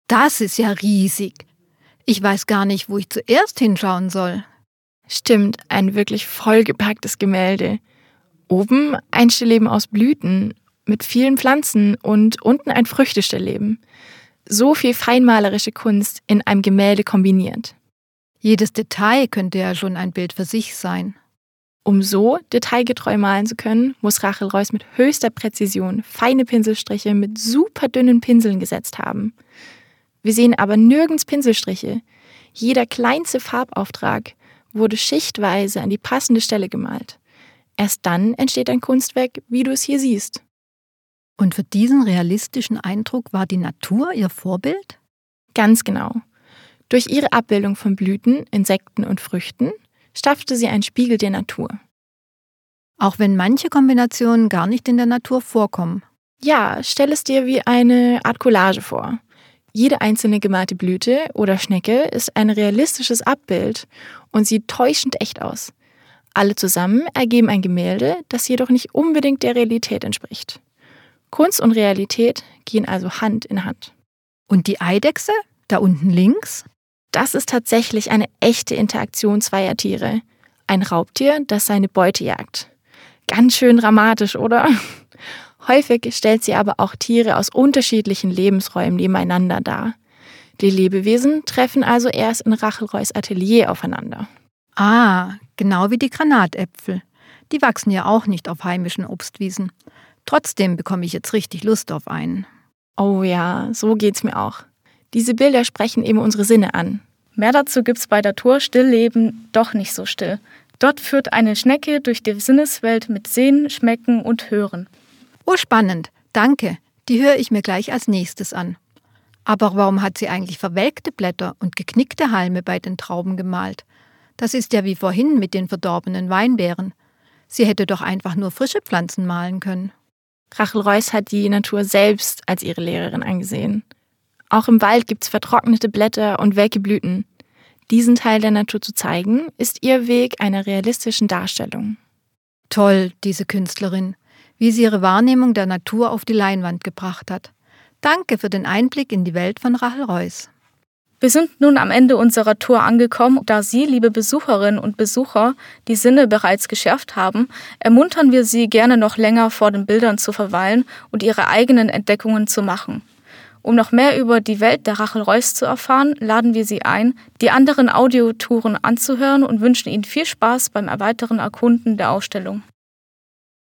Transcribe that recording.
Das ist ja riesig. Ich weiß gar nicht, wo ich zuerst hinschauen soll. Stimmt, ein wirklich vollgepacktes Gemälde. Oben ein Stillleben aus Blüten mit vielen Pflanzen und unten ein Früchtestillleben. So viel feinmalerische Kunst in einem Gemälde kombiniert. Jedes Detail könnte ja schon ein Bild für sich sein. Um so detailgetreu malen zu können, muss Rachel Reuss mit höchster Präzision feine Pinselstriche mit super dünnen Pinseln gesetzt haben. Wir sehen aber nirgends Pinselstriche. Jeder kleinste Farbauftrag wurde schichtweise an die passende Stelle gemalt. Erst dann entsteht ein Kunstwerk, wie du es hier siehst. Und für diesen realistischen Eindruck war die Natur ihr Vorbild? Ganz genau. Durch ihre Abbildung von Blüten, Insekten und Früchten schaffte sie einen Spiegel der Natur. Auch wenn manche Kombinationen gar nicht in der Natur vorkommen. Ja, stell es dir wie eine Art Collage vor. Jede einzelne gemalte Blüte oder Schnecke ist ein realistisches Abbild und sieht täuschend echt aus. Alle zusammen ergeben ein Gemälde, das jedoch nicht unbedingt der Realität entspricht. Kunst und Realität gehen also Hand in Hand. Und die Eidechse, da unten links? Das ist tatsächlich eine echte Interaktion zweier Tiere. Ein Raubtier, das seine Beute jagt. Ganz schön dramatisch, oder? Häufig stellt sie aber auch Tiere aus unterschiedlichen Lebensräumen nebeneinander dar. Die Lebewesen treffen also erst in Rachel Reuss Atelier aufeinander. Ah, genau wie die Granatäpfel. Die wachsen ja auch nicht auf heimischen Obstwiesen. Trotzdem bekomme ich jetzt richtig Lust auf einen. Oh ja, so geht's mir auch. Diese Bilder sprechen eben unsere Sinne an. Mehr dazu gibt's bei der Tour Stillleben doch nicht so still. Dort führt eine Schnecke durch die Sinneswelt mit Sehen, Schmecken und Hören. Oh, spannend. Danke. Die höre ich mir gleich als nächstes an. Aber warum hat sie eigentlich verwelkte Blätter und geknickte Halme bei den Trauben gemalt? Das ist ja wie vorhin mit den verdorbenen Weinbeeren. Sie hätte doch einfach nur frische Pflanzen malen können. Rachel Reuss hat die Natur selbst als ihre Lehrerin angesehen. Auch im Wald gibt's vertrocknete Blätter und welke Blüten. Diesen Teil der Natur zu zeigen, ist ihr Weg einer realistischen Darstellung. Toll, diese Künstlerin, wie sie ihre Wahrnehmung der Natur auf die Leinwand gebracht hat. Danke für den Einblick in die Welt von Rachel Reuss. Wir sind nun am Ende unserer Tour angekommen. Da Sie, liebe Besucherinnen und Besucher, die Sinne bereits geschärft haben, ermuntern wir Sie gerne noch länger vor den Bildern zu verweilen und Ihre eigenen Entdeckungen zu machen. Um noch mehr über die Welt der Rachel Reuss zu erfahren, laden wir Sie ein, die anderen Audiotouren anzuhören und wünschen Ihnen viel Spaß beim weiteren Erkunden der Ausstellung.